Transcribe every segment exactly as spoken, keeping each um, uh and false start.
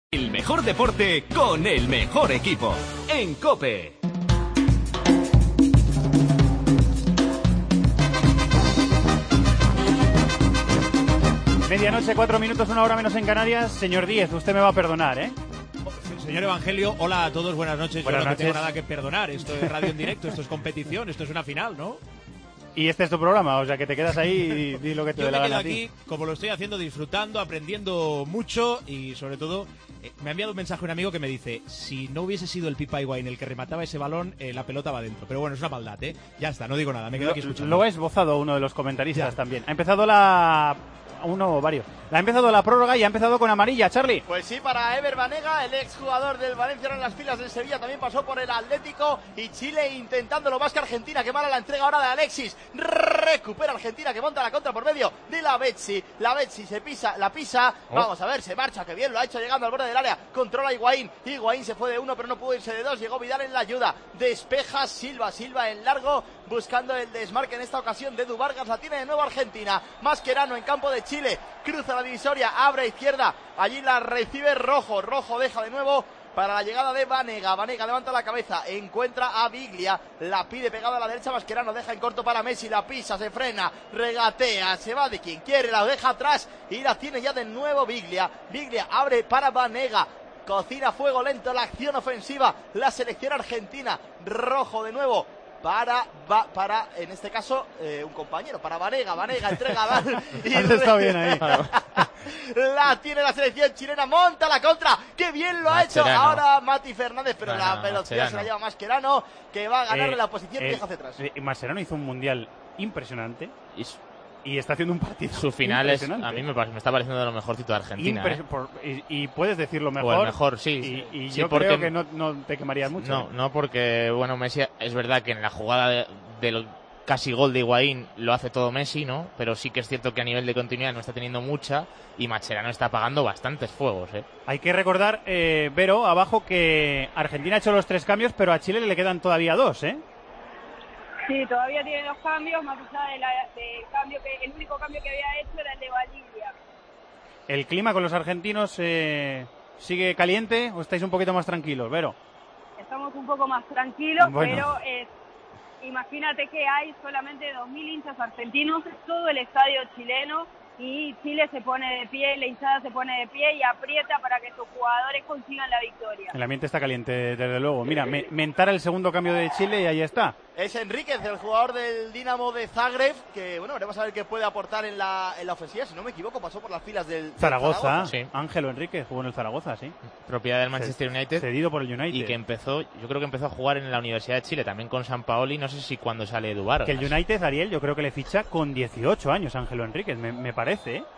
El mejor deporte con el mejor equipo. En COPE. Medianoche, cuatro minutos, una hora menos en Canarias. Señor Díez, usted me va a perdonar, ¿eh? Señor Evangelio, hola a todos, buenas noches. Buenas Yo no noches. tengo nada que perdonar. Esto es radio en directo, esto es competición, esto es una final, ¿no? Y este es tu programa, o sea que te quedas ahí y di lo que te Yo dé me la quedo gana a aquí, ti. como lo estoy haciendo, disfrutando, aprendiendo mucho y sobre todo eh, me ha enviado un mensaje un amigo que me dice: si no hubiese sido el Pipa Higuaín el que remataba ese balón, eh, la pelota va dentro. Pero bueno, es una maldad, ¿eh? Ya está, no digo nada, me quedo aquí escuchando. Lo ha esbozado uno de los comentaristas Ya. también. Ha empezado la... uno o varios. Ha empezado la prórroga y ha empezado con amarilla, Charlie. Pues sí, para Ever Banega, el exjugador del Valencia en las filas del Sevilla, también pasó por el Atlético, y Chile intentándolo más que Argentina, que mala la entrega ahora de Alexis. Recupera Argentina, que monta la contra por medio de la Betsy. La Betsy se pisa, la pisa. Oh. Vamos a ver, se marcha, que bien lo ha hecho llegando al borde del área. Controla Higuaín. Higuaín se fue de uno, pero no pudo irse de dos. Llegó Vidal en la ayuda. Despeja Silva, Silva en largo, buscando el desmarque en esta ocasión de Edu Vargas. La tiene de nuevo Argentina. Mascherano en campo de Chile. Cruza la divisoria, abre a izquierda. Allí la recibe Rojo. Rojo deja de nuevo para la llegada de Banega. Banega levanta la cabeza, encuentra a Biglia, la pide pegada a la derecha. Mascherano deja en corto para Messi, la pisa, se frena, regatea, se va de quien quiere, la deja atrás y la tiene ya de nuevo Biglia. Biglia abre para Banega. Cocina fuego lento la acción ofensiva, la selección argentina. Rojo de nuevo para, va, para en este caso, eh, un compañero, para Banega. Banega entrega a Dan y Has estado bien ahí. la tiene la selección chilena, monta la contra, qué bien lo ha hecho Mascherano. ahora Mati Fernández, pero Bueno, la velocidad Mascherano. se la lleva Mascherano, que va a ganarle Eh, la posición y eh, deja hacia atrás. eh, Mascherano hizo un mundial impresionante Y su, y está haciendo un partido su final es, impresionante. a mí me, pa- me está pareciendo de lo mejorcito de Argentina. Impres- ¿eh? por- y, y puedes decirlo mejor. O el mejor, sí. Y, y Sí, yo porque- creo que no, no te quemarías mucho. No, no, porque, bueno, Messi, es verdad que en la jugada de- del casi gol de Higuaín lo hace todo Messi, ¿no? Pero sí que es cierto que a nivel de continuidad no está teniendo mucha y Mascherano está apagando bastantes fuegos, ¿eh? Hay que recordar, eh, Vero, abajo, que Argentina ha hecho los tres cambios, pero a Chile le quedan todavía dos, ¿eh? Sí, todavía tiene dos cambios, más allá de la, del cambio que el único cambio que había hecho era el de Valdivia. ¿El clima con los argentinos eh, sigue caliente o estáis un poquito más tranquilos, Vero? Estamos un poco más tranquilos, Bueno. pero es, imagínate que hay solamente dos mil hinchas argentinos, todo el estadio chileno, y Chile se pone de pie, la hinchada se pone de pie y aprieta para que sus jugadores consigan la victoria. El ambiente está caliente, desde luego. Mira, me, mentara el segundo cambio de Chile y ahí está. Es Enríquez, el jugador del Dinamo de Zagreb, que bueno, veremos a ver qué puede aportar en la, en la ofensiva. Si no me equivoco, pasó por las filas del, del Zaragoza, Sí. Ángelo Enríquez jugó en el Zaragoza, sí. Propiedad del Manchester United. Cedido por el United. Y que empezó, yo creo que empezó a jugar en la Universidad de Chile, también con San Paoli, no sé si cuando sale Edu Vargas. Que el United, Ariel, yo creo que le ficha con dieciocho años Ángelo Enríquez, me, me parece, ¿eh?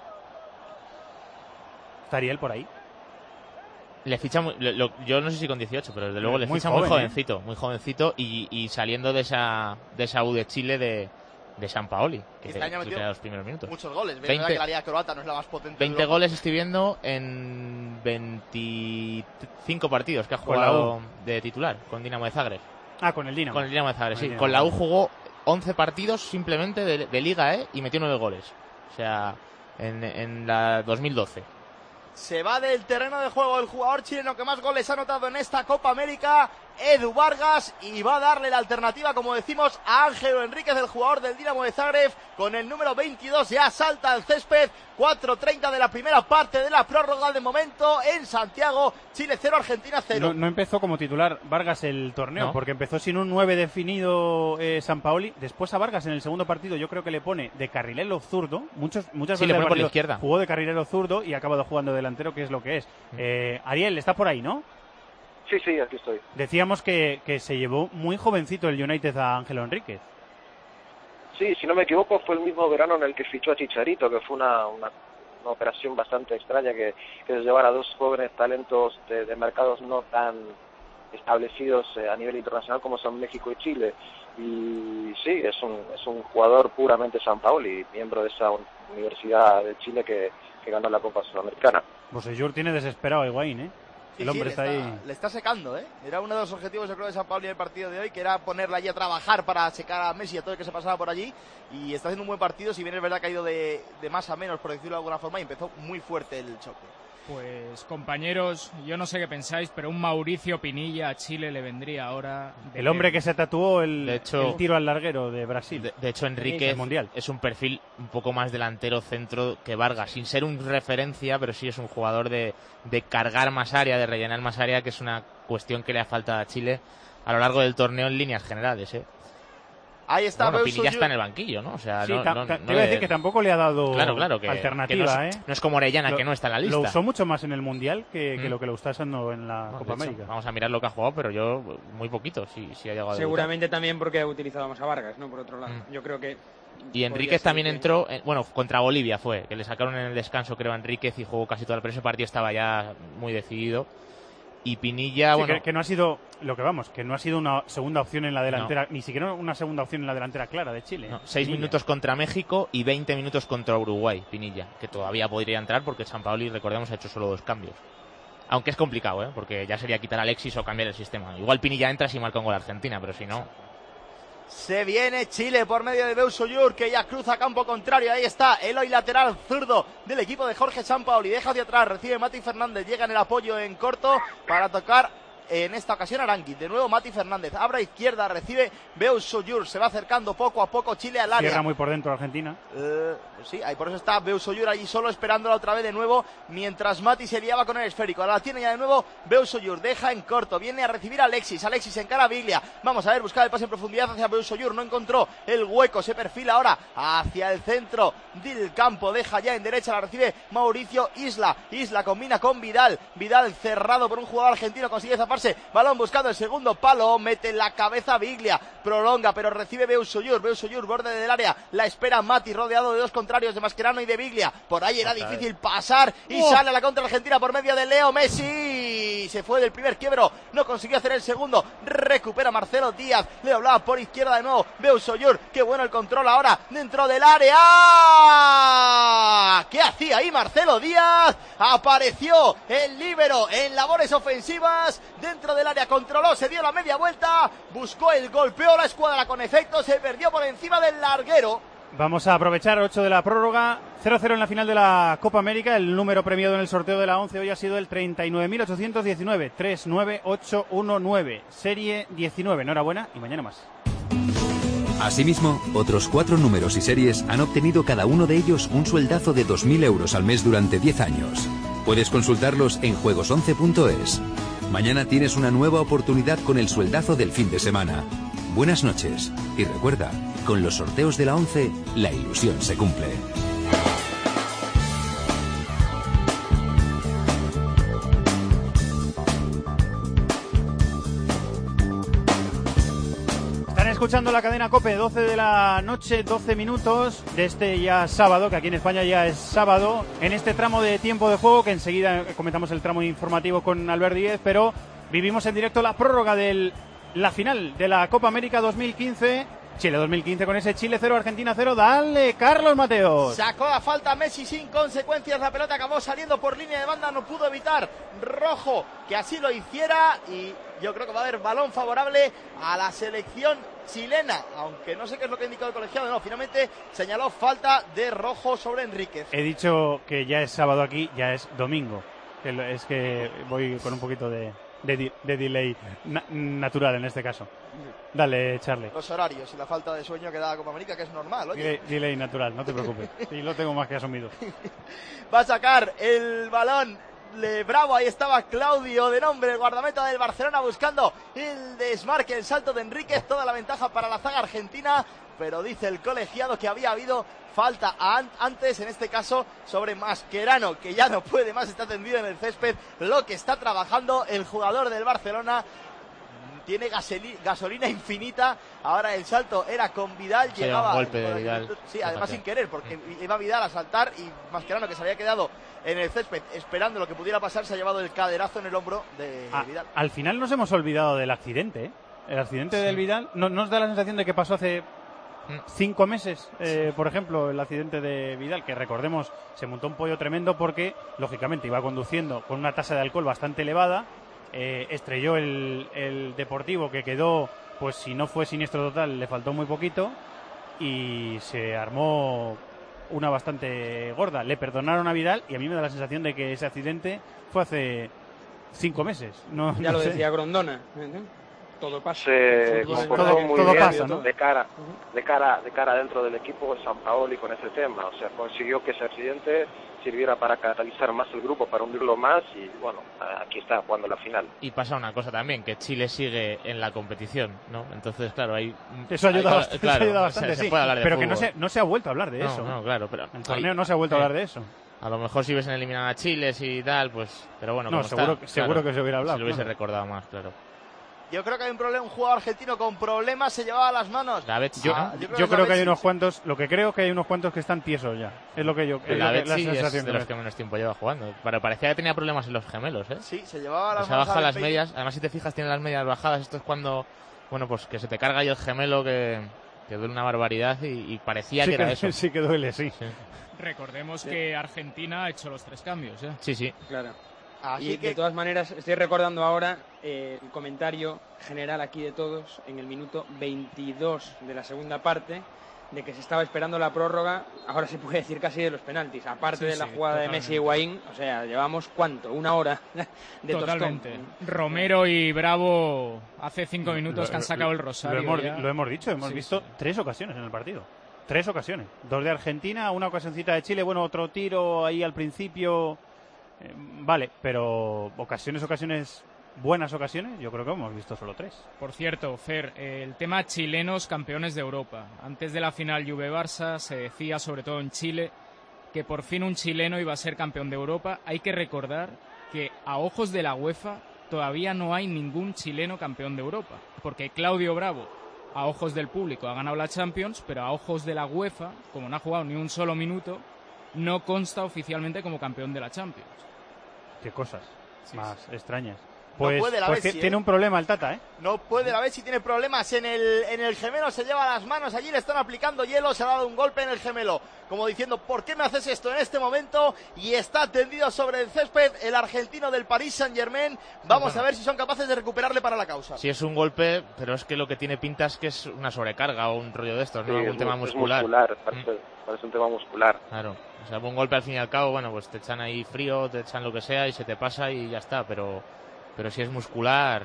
Está Ariel por ahí. Le ficha muy- lo- lo- yo no sé si con dieciocho, pero desde luego le Muy ficha joven, muy ¿eh? jovencito, muy jovencito y, y saliendo de esa de esa U de Chile de, de San Paoli, que Este se- año ha que metido queda los primeros minutos. Muchos goles. Es veinte verdad que la liga croata no es la más potente. de veinte Europa. goles estoy viendo en veinticinco partidos que ha Con la jugado de titular con Dinamo de Zagreb. Ah, con el Dinamo. Con el Dinamo de Zagreb, Con sí. el Dinamo. Con la U jugó once partidos simplemente de, de Liga, ¿eh? Y metió nueve goles. O sea, en, en la dos mil doce. Se va del terreno de juego el jugador chileno que más goles ha anotado en esta Copa América, Edu Vargas, y va a darle la alternativa, como decimos, a Ángelo Enríquez, el jugador del Dinamo de Zagreb, con el número veintidós, ya salta al césped. Cuatro treinta de la primera parte de la prórroga de momento en Santiago. Chile cero, Argentina cero. No, no empezó como titular Vargas el torneo, No. porque empezó sin un nueve definido eh, San Paoli. Después a Vargas en el segundo partido yo creo que le pone de carrilero zurdo. Muchos, muchas Sí, veces le del pone por la partido izquierda. jugó de carrilero zurdo y ha acabado jugando delantero, que es lo que es. Mm. Eh, Ariel, está por ahí, ¿no? Sí, sí, aquí estoy. Decíamos que, que se llevó muy jovencito el United a Ángelo Enríquez. Sí, si no me equivoco, fue el mismo verano en el que fichó a Chicharito, que fue una, una, una operación bastante extraña, que, que es llevar a dos jóvenes talentos de, de mercados no tan establecidos eh, a nivel internacional como son México y Chile. Y sí, es un, es un jugador puramente San Paoli, miembro de esa un- Universidad de Chile que, que ganó la Copa Sudamericana. Bosellur tiene desesperado a Higuaín, ¿eh? Sí, El hombre sí, está le ahí. Le está secando, ¿eh? Era uno de los objetivos, yo creo, de San Pablo en el partido de hoy, que era ponerla allí a trabajar para secar a Messi y a todo el que se pasaba por allí. Y está haciendo un buen partido, si bien es verdad que ha ido de, de más a menos, por decirlo de alguna forma, y empezó muy fuerte el choque. Pues compañeros, yo no sé qué pensáis, pero un Mauricio Pinilla a Chile le vendría ahora. El hombre que se tatuó el, De hecho- el tiro al larguero de Brasil. De, de hecho, Enríquez El mundial. es un perfil un poco más delantero centro que Vargas, sin ser un referencia, pero sí es un jugador de, de cargar más área, de rellenar más área, que es una cuestión que le ha faltado a Chile a lo largo del torneo en líneas generales, ¿eh? Ahí está Bueno, Beuso Pinilla Yu- está en el banquillo, ¿no? O sea, Sí, no, ta- no- ta- no te iba a le- decir que tampoco le ha dado Claro, claro, que, alternativa, que no, ¿eh? es, no es como Orellana, Lo- que no está en la lista. Lo usó mucho más en el Mundial que, que Mm. lo que lo está usando en la No, de Copa hecho, América. Vamos a mirar lo que ha jugado, pero yo muy poquito, sí, sí ha llegado a debutar. Seguramente también porque ha utilizado más a Vargas, ¿no? Por otro lado. Mm. Yo creo que... Y podría Enríquez ser también que- entró, eh, bueno, contra Bolivia fue, que le sacaron en el descanso, creo, a Enríquez y jugó casi todo el pero ese partido estaba ya muy decidido. Y Pinilla, Sí, bueno, que, que no ha sido lo que vamos, que no ha sido una segunda opción en la delantera, ni siquiera una segunda opción en la delantera clara de Chile. no, seis Pinilla. minutos contra México y veinte minutos contra Uruguay, Pinilla, que todavía podría entrar porque Sampaoli, recordemos, ha hecho solo dos cambios. Aunque es complicado, ¿eh? Porque ya sería quitar a Alexis o cambiar el sistema. Igual Pinilla entra si marca un gol a Argentina, pero si no... Se viene Chile por medio de Beuso Yu, que ya cruza campo contrario. Ahí está Eloy, lateral zurdo del equipo de Jorge Sampaoli. Deja hacia atrás, recibe Mati Fernández. Llega en el apoyo en corto para tocar en esta ocasión Arangui. De nuevo Mati Fernández. Abra izquierda, recibe Beuso Yu. Se va acercando poco a poco Chile al área. Cierra muy por dentro Argentina. Eh, sí, ahí por eso está Beuso Yu allí solo esperándola otra vez de nuevo, mientras Mati se liaba con el esférico. Ahora la tiene ya de nuevo Beuso Yu, deja en corto, viene a recibir a Alexis, Alexis encara a Biglia. Vamos a ver, buscar el pase en profundidad hacia Beuso Yu, no encontró el hueco, se perfila ahora hacia el centro del campo, deja ya en derecha, la recibe Mauricio Isla. Isla combina con Vidal, Vidal cerrado por un jugador argentino, consigue zafarse, balón buscando el segundo palo, mete la cabeza Biglia, prolonga, pero recibe Beuso Yu, Beuso Yu, borde del área, la espera Mati, rodeado de dos contrarios de Mascherano y de Biglia. Por ahí era difícil pasar y ¡Oh! sale a la contra argentina por medio de Leo Messi. Se fue del primer quiebro, no consiguió hacer el segundo. Recupera Marcelo Díaz, le doblaba por izquierda de nuevo Beuso Yu. Qué bueno el control ahora dentro del área. ¿Qué hacía ahí Marcelo Díaz? Apareció el líbero en labores ofensivas dentro del área, controló, se dio la media vuelta, buscó el golpeó la escuadra con efecto, se perdió por encima del larguero. Vamos a aprovechar ocho de la prórroga. cero cero en la final de la Copa América. El número premiado en el sorteo de la once hoy ha sido el treinta y nueve mil ochocientos diecinueve. treinta y nueve mil ochocientos diecinueve. Serie diecinueve. Enhorabuena y mañana más. Asimismo, otros cuatro números y series han obtenido cada uno de ellos un sueldazo de dos mil euros al mes durante diez años. Puedes consultarlos en juegos once punto es. Mañana tienes una nueva oportunidad con el sueldazo del fin de semana. Buenas noches. Y recuerda, con los sorteos de la once, la ilusión se cumple. Están escuchando la cadena COPE, doce de la noche, doce minutos de este ya sábado, que aquí en España ya es sábado, en este tramo de tiempo de juego, que enseguida comenzamos el tramo informativo con Albert Díez, pero vivimos en directo la prórroga de la final de la Copa América dos mil quince, Chile dos mil quince con ese Chile cero, Argentina cero. Dale, Carlos Mateos. Sacó a falta Messi sin consecuencias, la pelota acabó saliendo por línea de banda, no pudo evitar Rojo que así lo hiciera y yo creo que va a haber balón favorable a la selección chilena, aunque no sé qué es lo que ha indicado el colegiado, no, finalmente señaló falta de Rojo sobre Enríquez. He dicho que ya es sábado aquí, ya es domingo, que lo- es que voy con un poquito de, de, di- de delay na- natural en este caso. Dale, Charlie. Los horarios y la falta de sueño que da Copa América, que es normal, oye. Delay, delay natural, no te preocupes. Sí, lo tengo más que asumido. Va a sacar el balón Le Bravo, ahí estaba Claudio de nombre, el guardameta del Barcelona, buscando el desmarque, el salto de Enríquez, toda la ventaja para la zaga argentina, pero dice el colegiado que había habido falta an- antes, en este caso sobre Mascherano, que ya no puede más, está tendido en el césped, lo que está trabajando el jugador del Barcelona. Tiene gaseli- gasolina infinita. Ahora el salto era con Vidal. Se llegaba lleva un golpe de Vidal. Sí, además sin querer, porque iba Vidal a saltar y Mascherano, que se había quedado en el césped esperando lo que pudiera pasar, se ha llevado el caderazo en el hombro de Ah, Vidal. al final nos hemos olvidado del accidente, ¿eh? El accidente del Vidal. ¿No nos da la sensación de que pasó hace cinco meses, eh, por ejemplo, el accidente de Vidal, que recordemos se montó un pollo tremendo porque, lógicamente, iba conduciendo con una tasa de alcohol bastante elevada, eh, estrelló el, el Deportivo, que quedó, pues si no fue siniestro total, le faltó muy poquito, y se armó una bastante gorda. Le perdonaron a Vidal y a mí me da la sensación de que ese accidente fue hace cinco meses. No, ya no lo sé. decía Grondona. ¿eh? Todo pasa. Se comportó todo, muy todo bien pasa, ¿no? de cara, de cara, de cara dentro del equipo de Sampaoli con ese tema. O sea, consiguió que ese accidente sirviera para catalizar más el grupo, para hundirlo más y bueno, aquí está jugando la final. Y pasa una cosa también, que Chile sigue en la competición, ¿no? Entonces, claro, hay... Eso ayuda, hay, bastante, claro, eso ayuda bastante, se, se sí. puede hablar de pero fútbol. que no se, no se ha vuelto a hablar de no, eso. No, claro, pero... En el torneo hay, no se ha vuelto a eh, hablar de eso. A lo mejor si hubiesen eliminado a Chile y tal, pues... Pero bueno, no, como seguro, está, seguro claro, que se hubiera hablado. Se lo hubiese claro. recordado más, claro. Yo creo que hay un problema, un jugador argentino con problemas se llevaba a las manos. Davetzi, Yo, ¿no? yo creo yo que creo que hay Davetzi, unos sí. cuantos, lo que creo que hay unos cuantos que están tiesos ya. Es lo que yo, es lo que, la Davetzi sensación es de que los me- que menos tiempo lleva jugando. Pero parecía que tenía problemas en los gemelos, ¿eh? Sí, se llevaba a las O sea, manos baja al las pecho. medias. Además, si te fijas, tiene las medias bajadas. Esto es cuando, bueno, pues que se te carga ahí el gemelo que, que duele una barbaridad y, y parecía sí que que, era eso. sí que duele, sí. Sí, Recordemos sí. que Argentina ha hecho los tres cambios, ¿eh? sí. sí. Claro. Así y que de todas maneras, estoy recordando ahora eh, el comentario general aquí de todos en el minuto veintidós de la segunda parte, de que se estaba esperando la prórroga, ahora se puede decir casi de los penaltis, aparte sí, de la sí, jugada totalmente. de Messi y Higuaín, o sea, llevamos ¿cuánto? Una hora de Totalmente. tostón. Romero y Bravo hace cinco minutos que han sacado el rosario. Lo hemos, ya. lo hemos dicho, hemos Sí, visto sí. tres ocasiones en el partido. Tres ocasiones. Dos de Argentina, una ocasioncita de Chile, bueno, otro tiro ahí al principio. Eh, vale, pero ocasiones, ocasiones, buenas ocasiones, yo creo que hemos visto solo tres. Por cierto, Fer, eh, el tema chilenos campeones de Europa. Antes de la final Juve-Barça se decía, sobre todo en Chile, que por fin un chileno iba a ser campeón de Europa. Hay que recordar que a ojos de la UEFA todavía no hay ningún chileno campeón de Europa, porque Claudio Bravo, a ojos del público, ha ganado la Champions, pero a ojos de la UEFA, como no ha jugado ni un solo minuto, no consta oficialmente como campeón de la Champions. Qué cosas Sí, más sí. extrañas. Pues, puede la pues Messi, ti- ¿eh? tiene un problema el Tata, ¿eh? no puede la ver si tiene problemas en el, en el gemelo, se lleva las manos, allí le están aplicando hielo, se ha dado un golpe en el gemelo, como diciendo, ¿por qué me haces esto en este momento? Y está tendido sobre el césped el argentino del Paris Saint-Germain, vamos bueno. a ver si son capaces de recuperarle para la causa. Sí, es un golpe, pero es que lo que tiene pinta es que es una sobrecarga o un rollo de estos, ¿no? Sí, Algún es tema mu- es muscular. muscular parece, parece un tema muscular. Claro. O sea, un golpe al fin y al cabo, bueno, pues te echan ahí frío, te echan lo que sea y se te pasa y ya está, pero, pero si es muscular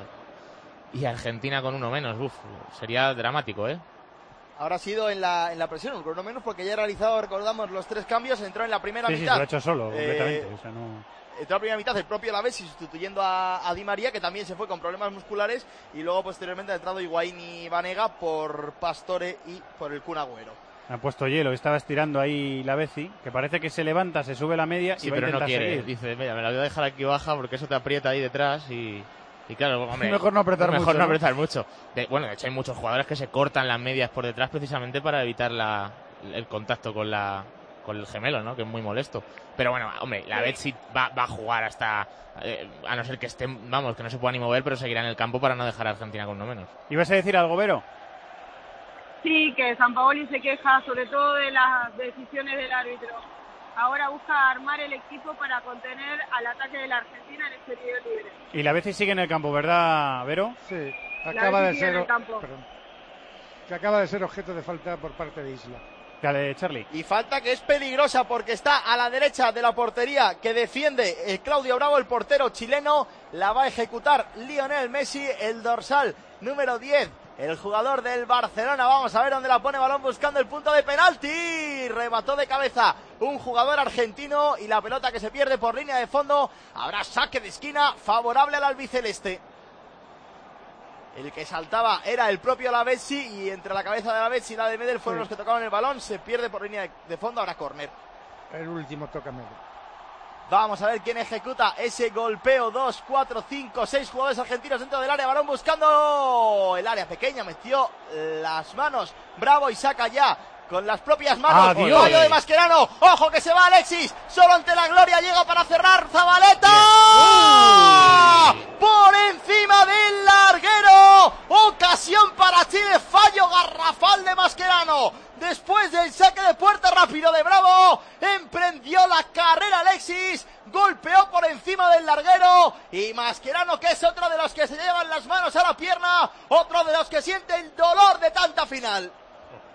y Argentina con uno menos, uff, sería dramático, ¿eh? Ahora ha sido en la, en la presión, por lo menos porque ya ha realizado, recordamos, los tres cambios, entró en la primera Sí, sí, mitad. se lo ha hecho solo, Eh, completamente. O sea, no... Entró a la primera mitad el propio Lavezzi sustituyendo a, a Di María, que también se fue con problemas musculares, y luego posteriormente ha entrado Higuaín y Vanega por Pastore y por el Kun Agüero. Ha puesto hielo, estaba estirando ahí la Bezi, que parece que se levanta, se sube la media Sí, y va a pero no intentar quiere. seguir. Dice, mira, me la voy a dejar aquí baja porque eso te aprieta ahí detrás y... Y claro, hombre, Mejor no apretar mejor mucho, no ¿no? apretar mucho. De- bueno, de hecho hay muchos jugadores que se cortan las medias por detrás precisamente para evitar la, el contacto con la con el gemelo, ¿no? Que es muy molesto. Pero bueno, hombre, la Betsy va, va a jugar hasta... Eh, a no ser que estén, vamos, que no se pueda ni mover, pero seguirá en el campo para no dejar a Argentina con uno menos. ¿Ibas a decir algo, Vero? Sí, que Sampaoli se queja sobre todo de las decisiones del árbitro. Ahora busca armar el equipo para contener al ataque de la Argentina en este tiro libre. Y la Bezi sigue en el campo, ¿verdad, Vero? Sí, La acaba Bezi de sigue en ser, el campo. perdón, que acaba de ser objeto de falta por parte de Isla. Dale, Charlie. Y falta que es peligrosa porque está a la derecha de la portería que defiende eh, Claudio Bravo, el portero chileno. La va a ejecutar Lionel Messi, el dorsal número diez. El jugador del Barcelona, vamos a ver dónde la pone, balón buscando el punto de penalti, remató de cabeza un jugador argentino y la pelota que se pierde por línea de fondo, habrá saque de esquina favorable al albiceleste. El que saltaba era el propio Lavezzi y entre la cabeza de Lavezzi y la de Medel fueron Sí. los que tocaban el balón, se pierde por línea de, de fondo, ahora córner. El último toca medio. Vamos a ver quién ejecuta ese golpeo. Dos, cuatro, cinco, seis jugadores argentinos dentro del área. Balón buscando el área pequeña. Metió las manos Bravo y saca ya con las propias manos. Adiós. Fallo de Mascherano. Ojo que se va Alexis. Solo ante la gloria llega para cerrar Zabaleta. Por encima del larguero. Ocasión para Chile. Fallo garrafal de Mascherano. Después del saque de puerta rápido de Bravo, emprendió la carrera Alexis, golpeó por encima del larguero y Mascherano, que es otro de los que se llevan las manos a la pierna, otro de los que siente el dolor de tanta final.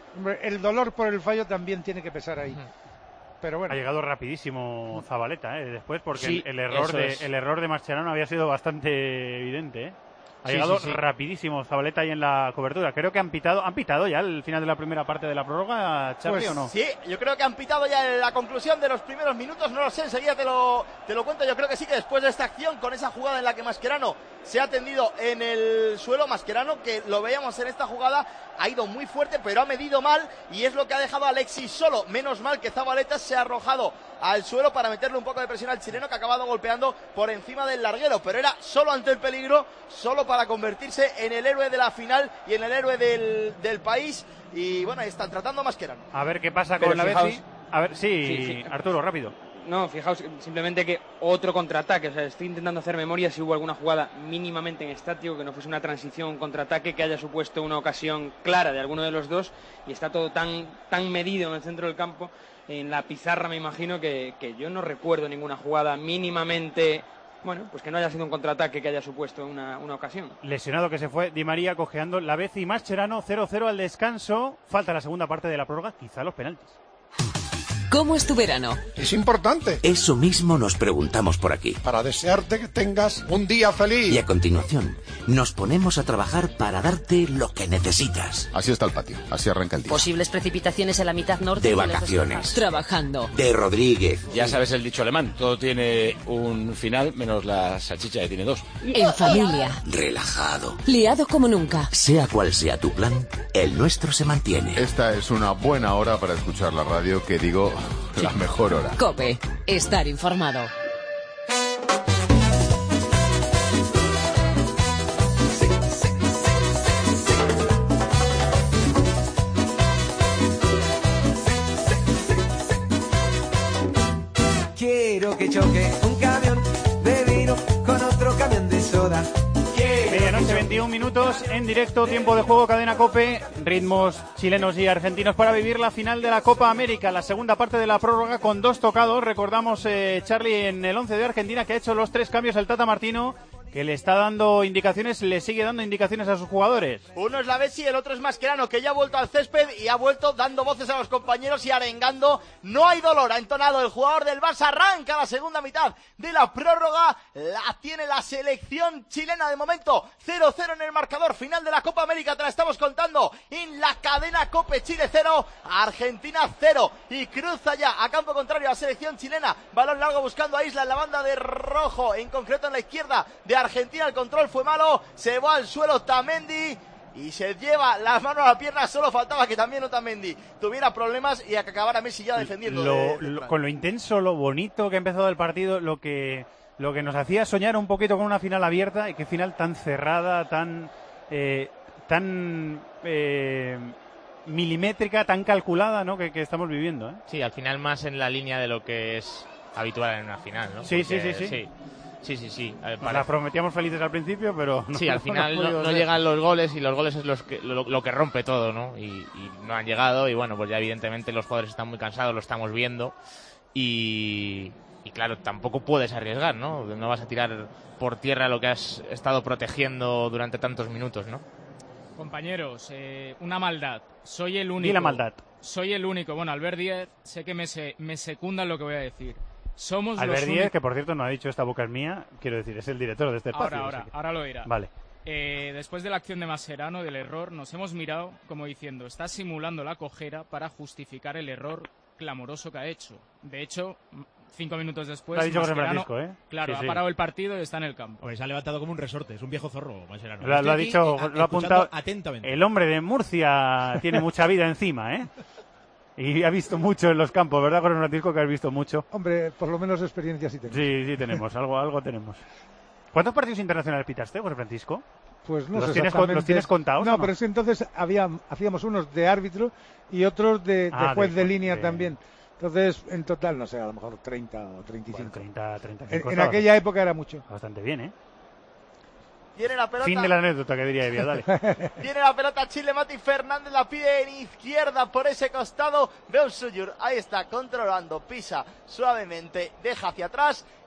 Hombre, el dolor por el fallo también tiene que pesar ahí. Pero bueno. Ha llegado rapidísimo Zabaleta, ¿eh? Después, porque Sí, el, el error de es. el error de Mascherano había sido bastante evidente, ¿eh? Ha Sí, llegado sí, sí. rapidísimo Zabaleta ahí en la cobertura. Creo que han pitado, han pitado ya el final de la primera parte de la prórroga, Charlie, Pues ¿o no? sí, yo creo que han pitado ya la conclusión de los primeros minutos, no lo sé, enseguida te lo, te lo cuento. Yo creo que sí, que después de esta acción, con esa jugada en la que Mascherano se ha tendido en el suelo, Mascherano, que lo veíamos en esta jugada, ha ido muy fuerte, pero ha medido mal, y es lo que ha dejado a Alexis solo. Menos mal que Zabaleta se ha arrojado al suelo para meterle un poco de presión al chileno, que ha acabado golpeando por encima del larguero, pero era solo ante el peligro, solo para convertirse en el héroe de la final y en el héroe del, del país. Y bueno, ahí están tratando a Mascherano. A ver qué pasa Pero con la fijaos- Bezi. A ver, sí, Sí, sí. Arturo, rápido. No, fijaos simplemente que otro contraataque, o sea, estoy intentando hacer memoria si hubo alguna jugada mínimamente en estático, que no fuese una transición, un contraataque que haya supuesto una ocasión clara de alguno de los dos, y está todo tan, tan medido en el centro del campo, en la pizarra me imagino que, que yo no recuerdo ninguna jugada mínimamente, bueno, pues que no haya sido un contraataque que haya supuesto una, una ocasión. Lesionado que se fue Di María, cojeando la Bezi y Mascherano, cero cero al descanso. Falta la segunda parte de la prórroga, quizá los penaltis. ¿Cómo es tu verano? Es importante. Eso mismo nos preguntamos por aquí. Para desearte que tengas un día feliz. Y a continuación, nos ponemos a trabajar para darte lo que necesitas. Así está el patio, así arranca el día. Posibles precipitaciones en la mitad norte. De y las vacaciones. despejadas. Trabajando. De Rodríguez. Ya sabes el dicho alemán, todo tiene un final menos la salchicha que tiene dos. En familia. Relajado. Liado como nunca. Sea cual sea tu plan, el nuestro se mantiene. Esta es una buena hora para escuchar la radio, que digo, la mejor hora. COPE. Estar informado. Quiero que choque un camión de vino con otro camión de soda. Medianoche, veintiún minutos, en directo, tiempo de juego, cadena COPE, ritmos chilenos y argentinos para vivir la final de la Copa América, la segunda parte de la prórroga con dos tocados. Recordamos, eh, Charlie, en el once de Argentina, que ha hecho los tres cambios el Tata Martino, que le está dando indicaciones, le sigue dando indicaciones a sus jugadores. Uno es la Bezi, el otro es Mascherano, que ya ha vuelto al césped y ha vuelto dando voces a los compañeros y arengando. No hay dolor, ha entonado el jugador del Barça. Arranca la segunda mitad de la prórroga, la tiene la selección chilena de momento. cero cero en el marcador, final de la Copa América, te la estamos contando en la cadena COPE. Chile cero, Argentina cero, y cruza ya a campo contrario la selección chilena. Balón largo buscando a Isla en la banda de rojo, en concreto en la izquierda de Argentina. El control fue malo, se va al suelo Tamendi y se lleva las manos a la pierna. Solo faltaba que también Otamendi tuviera problemas y a que acabara Messi ya defendiendo. Lo, de, de lo, con lo intenso, lo bonito que ha empezado el partido, lo que, lo que nos hacía soñar un poquito con una final abierta, y qué final tan cerrada, tan, eh, tan eh, milimétrica, tan calculada, ¿no? que, que estamos viviendo, ¿eh? Sí, al final más en la línea de lo que es habitual en una final, ¿no? Sí, Porque, sí, sí, sí. sí. Sí, sí, sí. A ver, Nos parece- las prometíamos felices al principio, pero no, Sí, al final no, no, ha podido no ser. llegan los goles, y los goles es los que, lo, lo que rompe todo, ¿no? Y, y no han llegado, y bueno, pues ya evidentemente los jugadores están muy cansados, lo estamos viendo, y, y claro, tampoco puedes arriesgar, ¿no? No vas a tirar por tierra lo que has estado protegiendo durante tantos minutos, ¿no? Compañeros, eh, una maldad. Soy el único. Di la maldad. Soy el único. Bueno, Albert Díez, sé que me, se, me secunda lo que voy a decir. Somos Albert los Díez, únicos. que por cierto no ha dicho esta boca es mía, quiero decir, es el director de este espacio. Ahora, ahora, así que- ahora lo dirá. Vale. Eh, después de la acción de Mascherano, del error, nos hemos mirado como diciendo, está simulando la cojera para justificar el error clamoroso que ha hecho. De hecho, m- cinco minutos después, Lo ha dicho José Mascherano, Francisco, ¿eh? claro, Sí, ha sí. parado el partido y está en el campo. Hombre, se ha levantado como un resorte, es un viejo zorro, Mascherano. Lo, ha- lo ha Estoy aquí, dicho, eh, lo ha escuchando apuntado. atentamente. El hombre de Murcia tiene mucha vida encima, ¿eh? Y ha visto mucho en los campos, ¿verdad, José Francisco, que has visto mucho? Hombre, por lo menos experiencia sí tengo. Sí, sí tenemos, algo, algo tenemos. ¿Cuántos partidos internacionales pitaste, José Francisco? Pues no ¿Los sé tienes, con- exactamente. ¿Los tienes contados? No, o pero es que entonces había, hacíamos unos de árbitro y otros de, de Ah, juez de de, juez línea de- también. Entonces, en total, no sé, a lo mejor treinta o treinta y cinco. Bueno, treinta, treinta y En, cinco en está aquella época era mucho. Bastante bien, ¿eh? Tiene la pelota. Fin de la anécdota, que diría Evia, dale. Tiene la pelota Chile, Mati Fernández la pide en izquierda por ese costado. Veo Suyur, ahí está, controlando, pisa suavemente, deja hacia atrás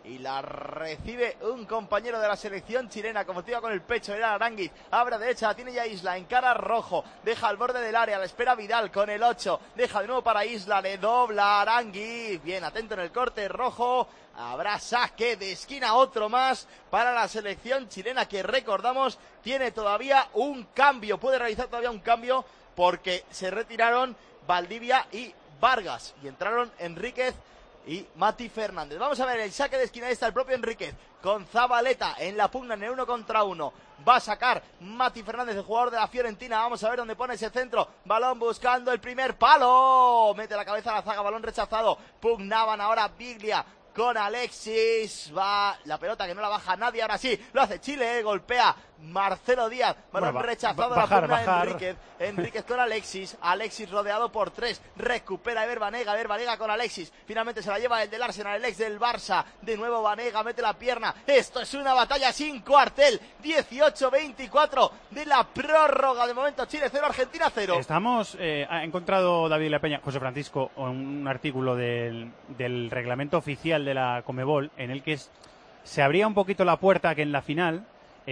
y la recibe un compañero de la selección chilena, como te iba con el pecho, era Aránguiz, abre a derecha, la tiene ya Isla, encara Rojo, deja al borde del área, la espera Vidal con el ocho, deja de nuevo para Isla, le dobla Aránguiz, bien atento en el corte Rojo, habrá saque de esquina, otro más para la selección chilena, que recordamos tiene todavía un cambio, puede realizar todavía un cambio, porque se retiraron Valdivia y Vargas, y entraron Enríquez y Mati Fernández. Vamos a ver el saque de esquina, está el propio Enríquez con Zabaleta en la pugna en el uno contra uno. Va a sacar Mati Fernández, el jugador de la Fiorentina. Vamos a ver dónde pone ese centro. Balón buscando el primer palo. Mete la cabeza a la zaga, balón rechazado. Pugnaban ahora Biglia con Alexis. Va la pelota que no la baja nadie. Ahora sí, lo hace Chile, eh, golpea Marcelo Díaz, balón bueno, rechazado, bajar, la pugna bajar. Enríquez, Enríquez con Alexis, Alexis rodeado por tres, recupera Ever Banega, Ever Banega con Alexis, finalmente se la lleva el del Arsenal, el ex del Barça, de nuevo Banega, mete la pierna, esto es una batalla sin cuartel, dieciocho veinticuatro de la prórroga, de momento Chile cero, Argentina cero. Estamos, eh, ha encontrado David La Peña, José Francisco, un artículo del, del reglamento oficial de la Conmebol, en el que es, se abría un poquito la puerta a que en la final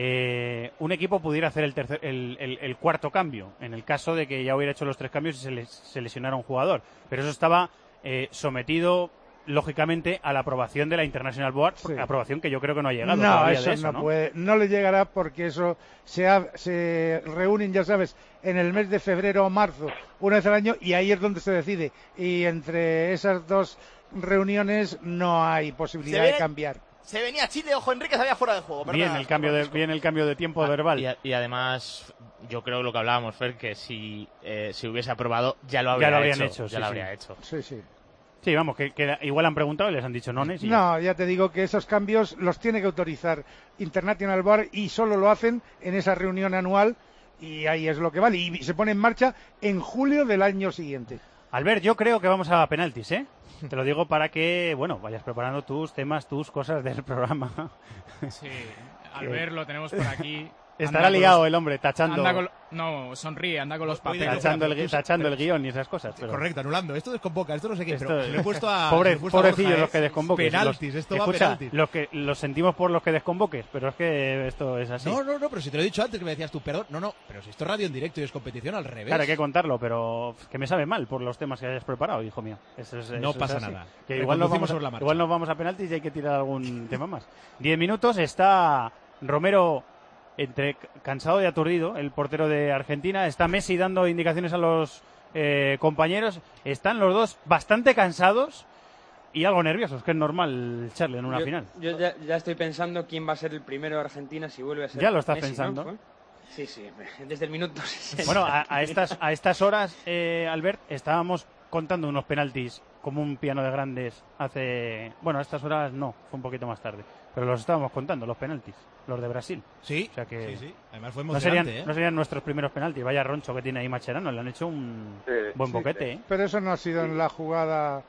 Eh, un equipo pudiera hacer el, tercer, el, el, el cuarto cambio, en el caso de que ya hubiera hecho los tres cambios y se, les, se lesionara un jugador. Pero eso estaba eh, sometido, lógicamente, a la aprobación de la International Board, sí. Aprobación que yo creo que no ha llegado no, todavía eso de eso, no, ¿no? Puede, no le llegará porque eso se, ha, se reúnen, ya sabes, en el mes de febrero o marzo, una vez al año, y ahí es donde se decide. Y entre esas dos reuniones no hay posibilidad de cambiar. Se venía Chile, ojo, Enríquez había fuera de juego. Bien, Perdona, el cambio de, bien el cambio de tiempo ah, verbal. Y, a, y además, yo creo lo que hablábamos, Fer, que si eh, se hubiese aprobado, ya lo, habría ya lo habrían hecho. hecho. Ya sí, lo sí. habría hecho. Sí, sí. Sí, vamos, que, que igual han preguntado y les han dicho no. ¿sí? No, ya te digo que esos cambios los tiene que autorizar International Board y solo lo hacen en esa reunión anual y ahí es lo que vale. Y se pone en marcha en julio del año siguiente. Albert, yo creo que vamos a penaltis, ¿eh? Te lo digo para que, bueno, vayas preparando tus temas, tus cosas del programa. Sí, Albert lo tenemos por aquí. Estará liado los, el hombre, tachando. Anda con, no, sonríe, anda con los papeles. Tachando el, tachando el guión y esas cosas. Pero... Correcto, anulando. Esto desconvoca, esto no sé qué. Esto, pero lo he puesto a. Pobre, he puesto pobrecillos a Borja, los que desconvoques. Penaltis, los, esto escucha, va penaltis. Los que los sentimos por los que desconvoques, pero es que esto es así. No, no, no, pero si te lo he dicho antes que me decías tú, perdón. No, no, pero si esto es radio en directo y es competición al revés. Claro, hay que contarlo, pero que me sabe mal por los temas que hayas preparado, hijo mío. Eso es, no eso pasa es nada. Que igual nos, vamos a, igual nos vamos a penaltis y hay que tirar algún tema más. Diez minutos, está Romero entre cansado y aturdido, el portero de Argentina. Está Messi dando indicaciones a los eh, compañeros. Están los dos bastante cansados y algo nerviosos, que es normal, Charlie, en una yo, final. Yo ya, ya estoy pensando quién va a ser el primero de Argentina si vuelve a ser Ya lo estás Messi, pensando. ¿no? Sí, sí, desde el minuto sesenta. Bueno, a, a, estas, a estas horas, eh, Albert, estábamos contando unos penaltis como un piano de grandes hace... Bueno, a estas horas no, fue un poquito más tarde. Pero los estábamos contando, los penaltis, los de Brasil. Sí, o sea que sí, sí. Además fue no emocionante, serían, ¿eh? no serían nuestros primeros penaltis. Vaya roncho que tiene ahí Mascherano, le han hecho un sí, buen boquete. Sí, ¿eh? Pero eso no ha sido en la jugada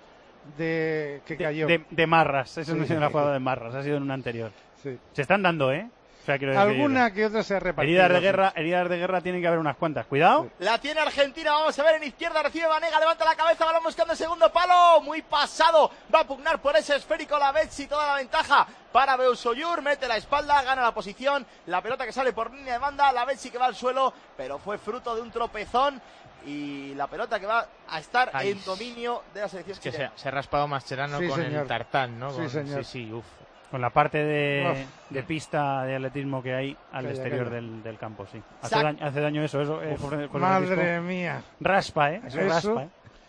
de que de, cayó. De, de Marras, eso sí, no ha sido en la sí. jugada de Marras, ha sido en una anterior. Sí. Se están dando, ¿eh? O sea, quiero decir, alguna que otra se ha repartido. Heridas de guerra, heridas de guerra tienen que haber unas cuantas. Cuidado. Sí. La tiene Argentina, vamos a ver en izquierda, recibe Banega, levanta la cabeza, balón buscando el segundo palo, muy pasado, va a pugnar por ese esférico la Betsi, toda la ventaja para Beusoyur, mete la espalda, gana la posición, la pelota que sale por línea de banda, la Betsi que va al suelo, pero fue fruto de un tropezón. Y la pelota que va a estar Ay. en dominio de la selección que chilena. Se, se ha raspado Mascherano sí, con señor. el tartán, ¿no? Sí, Con, señor. Sí, sí, uf. Con la parte de, de pista de atletismo que hay al calla, exterior calla. Del, del campo, sí. Hace daño, hace daño eso, eso. Eh, Uf, madre mía. Raspa, ¿eh? Eso, eso raspa, ¿eh?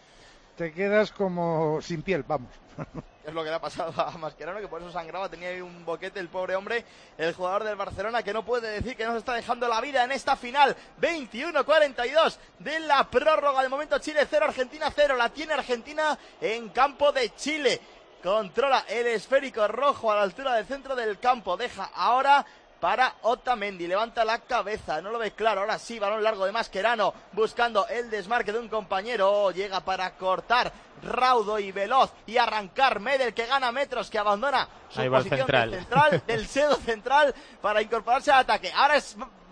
Te quedas como sin piel, vamos. Es lo que le ha pasado a Mascherano, que por eso sangraba, tenía ahí un boquete el pobre hombre, el jugador del Barcelona, que no puede decir que no se está dejando la vida en esta final. veintiuno cuarenta y dos de la prórroga. De momento Chile cero, Argentina cero. La tiene Argentina en campo de Chile. Controla el esférico rojo a la altura del centro del campo. Deja ahora para Otamendi. Levanta la cabeza, no lo ve claro. Ahora sí, balón largo de Mascherano, buscando el desmarque de un compañero. Llega para cortar raudo y veloz y arrancar Medel, que gana metros, que abandona su posición central. De central, del pseudo central, para incorporarse al ataque. Ahora es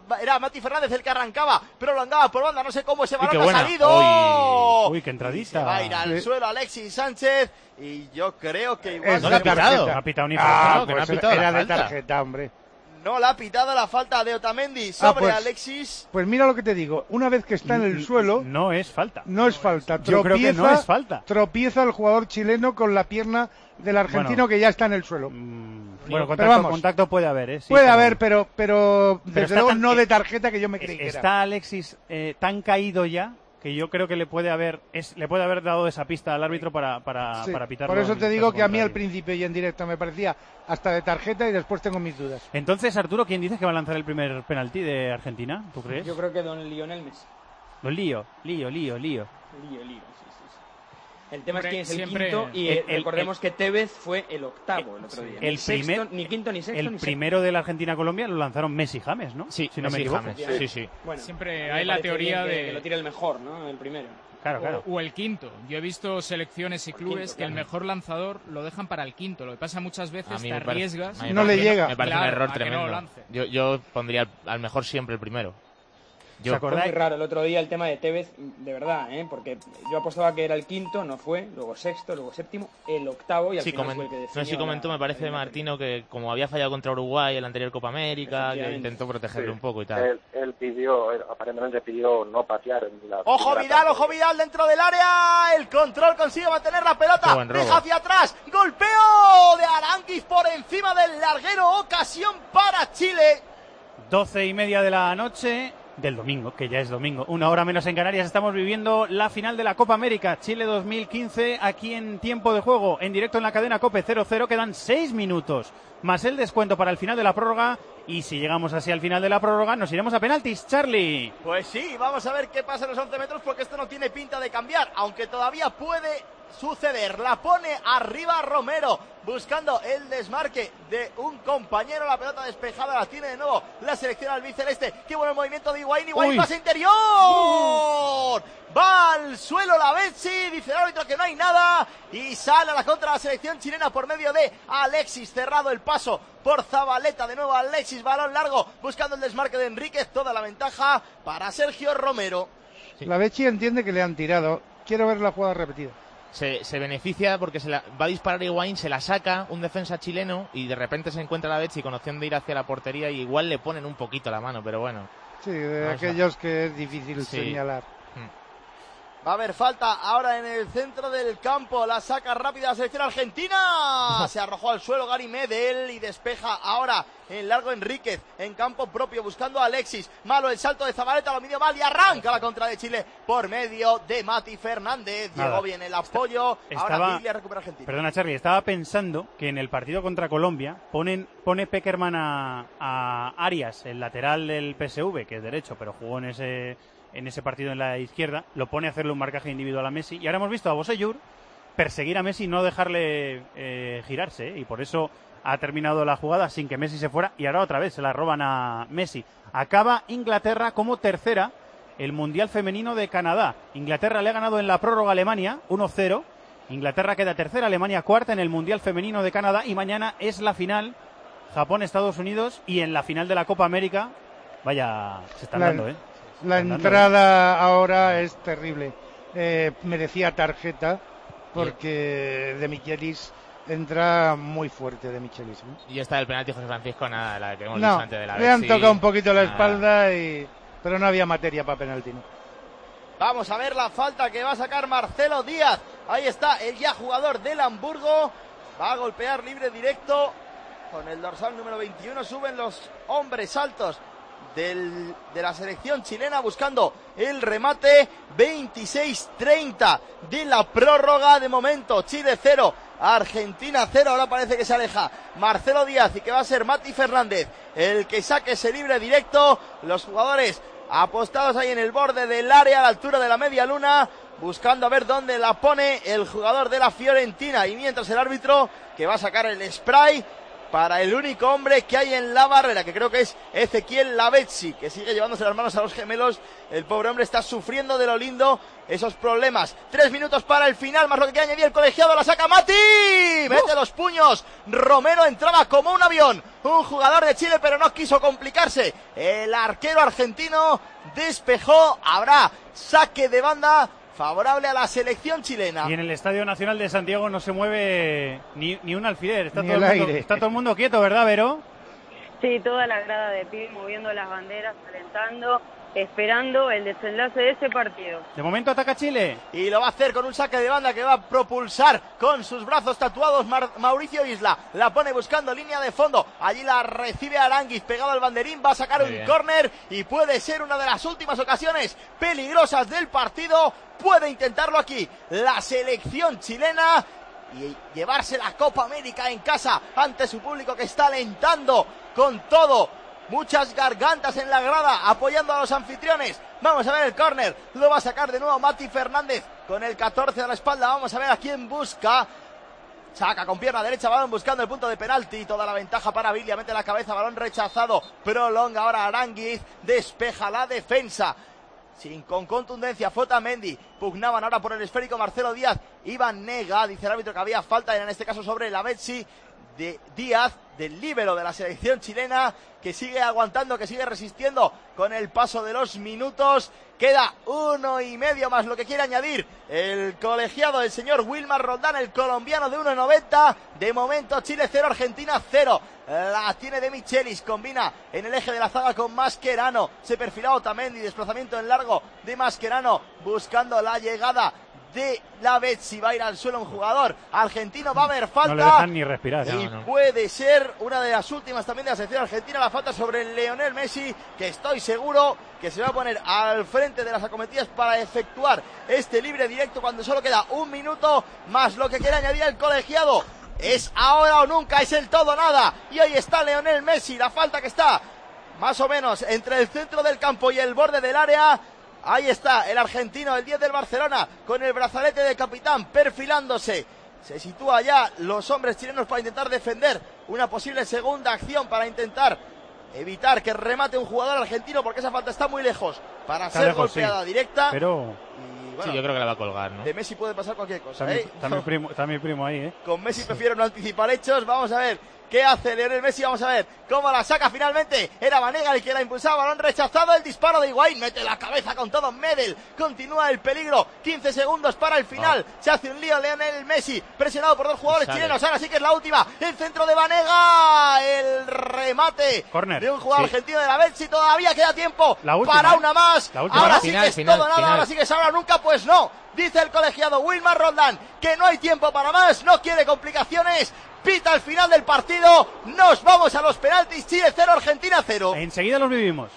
era Mati Fernández el que arrancaba, pero lo andaba por banda, no sé cómo ese balón ha buena. salido. Uy, uy, qué entradita. Se va a ir al Sí. suelo Alexis Sánchez y yo creo que igual... Es de tarjeta. No ha pitado ni Ah, falta, pues no ha pitado era la de falta. tarjeta, hombre. No le ha pitado la falta de Otamendi sobre Ah, pues, Alexis. Pues mira lo que te digo, una vez que está en el suelo... No es falta. No es falta. Yo creo que no es falta. Tropieza el jugador chileno con la pierna del argentino Bueno. que ya está en el suelo. Bueno, Pero contacto, vamos, contacto puede haber, ¿eh? Sí, puede pero- haber, pero, pero, pero desde está luego tan- no de tarjeta que yo me creí que era. Está Alexis eh, tan caído ya que yo creo que le puede haber es, le puede haber dado esa pista al árbitro para, para, Sí, para pitarlo. por eso en te digo caso que a mí al contrario. principio y en directo me parecía hasta de tarjeta y después tengo mis dudas. Entonces, Arturo, ¿quién dices que va a lanzar el primer penalti de Argentina? ¿Tú crees? Yo creo que don Lionel Messi. Lo lío, lío, lío, lío. Lío, lío, sí, sí, sí. El tema Hombre, es quién es el siempre- quinto y El- eh, el- recordemos que Tevez fue el octavo el otro día. El Ni sexto, primer- ni quinto, ni sexto, El ni primero de la Argentina-Colombia lo lanzaron Messi y James, ¿no? Sí, si no me Messi y equivoco. James. Sí, sí. Bueno, Siempre a mí hay me la parece teoría bien que- de- que lo tire el mejor, ¿no? El primero. Claro, claro. O, o el quinto. Yo he visto selecciones y O el clubes quinto, que el claro. mejor lanzador lo dejan para el quinto. Lo que pasa muchas veces A mí te me parece- arriesgas. a mí me No le parece- llega. Me parece Claro, un error a que no lo tremendo. lance. yo, yo pondría al, al mejor siempre el primero. Yo, ¿Se Fue acordáis? muy raro el otro día el tema de Tevez, de verdad, ¿eh? Porque yo apostaba que era el quinto, no fue, luego sexto, luego séptimo, el octavo y al Sí, final comen- fue el que no definió sé si comentó, la- me parece, la- Martino, que como había fallado contra Uruguay en la anterior Copa América, que Efectivamente. intentó protegerle Sí. un poco y tal. Él, él pidió, él aparentemente pidió no patear en la Ojo primera Vidal, parte. ojo Vidal dentro del área. El control consigue mantener la Qué pelota. buen robo. Deja hacia atrás. Golpeo de Aranguiz por encima del larguero. Ocasión para Chile. Doce y media de la noche del domingo, que ya es domingo, una hora menos en Canarias. Estamos viviendo la final de la Copa América Chile dos mil quince aquí en tiempo de juego, en directo en la cadena COPE. Cero cero, quedan seis minutos más el descuento para el final de la prórroga, y si llegamos así al final de la prórroga nos iremos a penaltis. Charlie. Pues sí, vamos a ver qué pasa en los once metros, porque esto no tiene pinta de cambiar, aunque todavía puede suceder. La pone arriba Romero, buscando el desmarque de un compañero. La pelota despejada la tiene de nuevo la selección albiceleste. Qué bueno el movimiento de Higuaín. Higuaín Uy. pasa interior. Va al suelo la Bessi, dice el árbitro que no hay nada, y sale a la contra la selección chilena por medio de Alexis. Cerrado el paso por Zabaleta, de nuevo Alexis, balón largo, buscando el desmarque de Enríquez. Toda la ventaja para Sergio Romero. La Becci entiende que le han tirado. Quiero ver la jugada repetida. Se, se beneficia porque se la, va a disparar Higuaín, se la saca un defensa chileno y de repente se encuentra la Becci con opción de ir hacia la portería y igual le ponen un poquito la mano, pero bueno. Sí, de Vamos a- aquellos que es difícil Sí. señalar. Va a haber falta ahora en el centro del campo. La saca rápida la selección argentina. Se arrojó al suelo Gary Medel y despeja ahora en largo Enríquez en campo propio buscando a Alexis. Malo el salto de Zabaleta, lo midió mal y arranca la contra de Chile por medio de Mati Fernández. Nada. Llegó bien el apoyo. Estaba- Ahora Biglia recupera Argentina. Perdona, Charlie, estaba pensando que en el partido contra Colombia ponen, pone Peckerman a, a Arias, el lateral del P S V, que es derecho, pero jugó en ese, en ese partido en la izquierda, lo pone a hacerle un marcaje individual a Messi, y ahora hemos visto a Bosellur perseguir a Messi y no dejarle eh, girarse, ¿eh? Y por eso ha terminado la jugada sin que Messi se fuera, y ahora otra vez se la roban a Messi. Acaba Inglaterra como tercera el Mundial Femenino de Canadá. Inglaterra le ha ganado en la prórroga a Alemania uno cero. Inglaterra queda tercera, Alemania cuarta en el Mundial Femenino de Canadá, y mañana es la final Japón-Estados Unidos, y en la final de la Copa América, vaya, se están La- dando, ¿eh? Se La están dando, entrada ahora es terrible. Eh, merecía tarjeta porque De Michelis entra muy fuerte De Michelis. ¿eh? Y está el penalti José Francisco, nada, la que hemos No, visto antes de la le han Becci. tocado un poquito la Nada. espalda, y pero no había materia para penalti. ¿no? Vamos a ver la falta que va a sacar Marcelo Díaz. Ahí está el ya jugador del Hamburgo. Va a golpear libre directo con el dorsal número veintiuno. Suben los hombres altos del, de la selección chilena buscando el remate. Veintiséis treinta de la prórroga. De momento Chile cero, Argentina cero. Ahora parece que se aleja Marcelo Díaz y que va a ser Mati Fernández el que saque ese libre directo. Los jugadores apostados ahí en el borde del área a la altura de la media luna, buscando a ver dónde la pone el jugador de la Fiorentina. Y mientras el árbitro, que va a sacar el spray para el único hombre que hay en la barrera, que creo que es Ezequiel Lavezzi, que sigue llevándose las manos a los gemelos. El pobre hombre está sufriendo de lo lindo esos problemas. Tres minutos para el final, más lo que quiere añadir el colegiado. La saca Mati, mete los puños. Romero entraba como un avión, un jugador de Chile, pero no quiso complicarse. El arquero argentino despejó. Habrá saque de banda favorable a la selección chilena. Y en el Estadio Nacional de Santiago no se mueve ni, ni un alfiler. Está, Ni todo el el mundo, aire. está todo el mundo quieto, ¿verdad, Vero? Sí, toda la grada de pie moviendo las banderas, alentando, esperando el desenlace de ese partido. De momento ataca Chile. Y lo va a hacer con un saque de banda que va a propulsar con sus brazos tatuados Mar- Mauricio Isla. La pone buscando línea de fondo. Allí la recibe Aránguiz pegado al banderín. Va a sacar Muy un bien. córner y puede ser una de las últimas ocasiones peligrosas del partido. Puede intentarlo aquí la selección chilena y llevarse la Copa América en casa ante su público que está alentando con todo. Muchas gargantas en la grada apoyando a los anfitriones. Vamos a ver el córner. Lo va a sacar de nuevo Mati Fernández con el catorce a la espalda. Vamos a ver a quién busca. Saca con pierna derecha, balón buscando el punto de penalti. Toda la ventaja para Villa, mete la cabeza, balón rechazado. Prolonga ahora Aránguiz, despeja la defensa. Sin con contundencia, Otamendi. Pugnaban ahora por el esférico Marcelo Díaz. Iván Nega, dice el árbitro que había falta, en este caso sobre Lavezzi de Díaz, del líbero de la selección chilena, que sigue aguantando, que sigue resistiendo con el paso de los minutos. Queda uno y medio más lo que quiere añadir el colegiado, el señor Wilmar Roldán, el colombiano de uno noventa. De momento Chile cero, Argentina cero. La tiene de Michelis, combina en el eje de la zaga con Mascherano. Se perfila Otamendi, desplazamiento en largo de Mascherano, buscando la llegada de Lavezzi. Va a ir al suelo un jugador argentino, va a haber falta. No le dejan ni respirar. Y No, no. puede ser una de las últimas también de la selección argentina, la falta sobre Lionel Messi, que estoy seguro que se va a poner al frente de las acometidas para efectuar este libre directo cuando solo queda un minuto más lo que quiere añadir el colegiado. Es ahora o nunca, es el todo o nada. Y ahí está Lionel Messi, la falta que está más o menos entre el centro del campo y el borde del área. Ahí está el argentino, el diez del Barcelona, con el brazalete de capitán, perfilándose. Se sitúa ya los hombres chilenos para intentar defender una posible segunda acción, para intentar evitar que remate un jugador argentino, porque esa falta está muy lejos para Está ser lejos, golpeada sí. directa. Pero Y, bueno, Sí, yo creo que la va a colgar, ¿no? de Messi puede pasar cualquier cosa, está, mi, ¿eh? está mi primo, está mi primo ahí, ¿eh? Con Messi prefiero no anticipar hechos. Vamos a ver qué hace Lionel Messi. Vamos a ver cómo la saca finalmente. Era Vanega el que la impulsaba. Balón rechazado. El disparo de Higuaín. Mete la cabeza con todo. Medel. Continúa el peligro. quince segundos para el final. Oh. Se hace un lío Lionel Messi. Presionado por dos jugadores Sale. chilenos. Ahora sí que es la última. El centro de Vanega. El remate Corner. de un jugador Sí. argentino de la Belsi. Todavía queda tiempo La última, para ¿eh? una más. La última. Ahora No, sí final, que es final, todo nada. final. Ahora sí que es ahora nunca. Pues no. Dice el colegiado Wilmar Roldán que no hay tiempo para más, no quiere complicaciones, pita el final del partido, nos vamos a los penaltis. Chile cero, Argentina cero. Enseguida los vivimos.